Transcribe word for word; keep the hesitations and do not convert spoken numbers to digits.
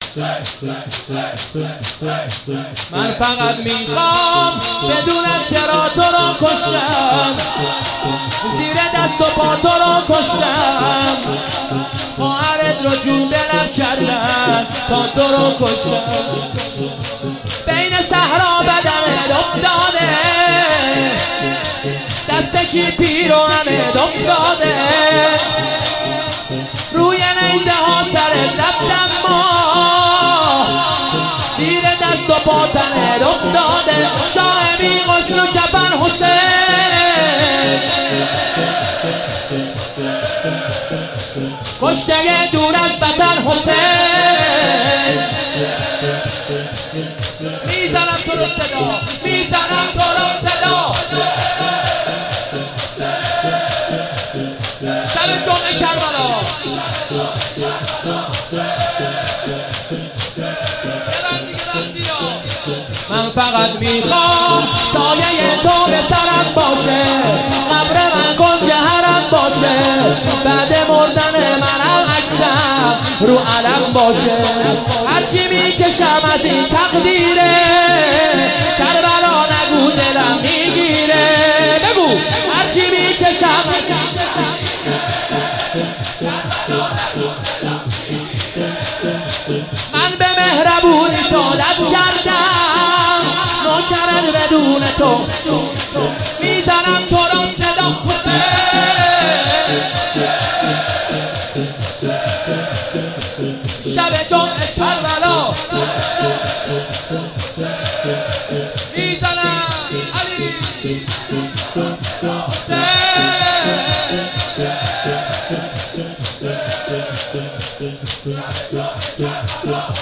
من فقط میخوام بدونم چرا تو رو کشتم، زیر دست و پا تو رو کشتم، خواهرت رو جون دلم کردم تا تو رو کشتم. بین صحرا بدنت افتاده، دست کی پیراهنت افتاده، روی نیزه ها سرت رفتم ما، زیر دست و پا تنت افتاده. شاه بی غسل و کفن حسین، کشته دور از وطن حسین. میزنم تو رو صدا، میزنم تو رو صدا، شب جمعه کربلا. من فقط میخوام سایه تو به سرم باشه، قبر من کنج حرم باشه، بعد مردن منم عکسم رو علم باشه. هرچی میکشم از این تقدیره، کربلا نگو دلم میگیره. بگو هرچی میکشم من به مهربونی عادت کردم، نوکرت بدون تو میزنم تو را صدا حسین. شب جمعه کربلا میزنم علی حسین.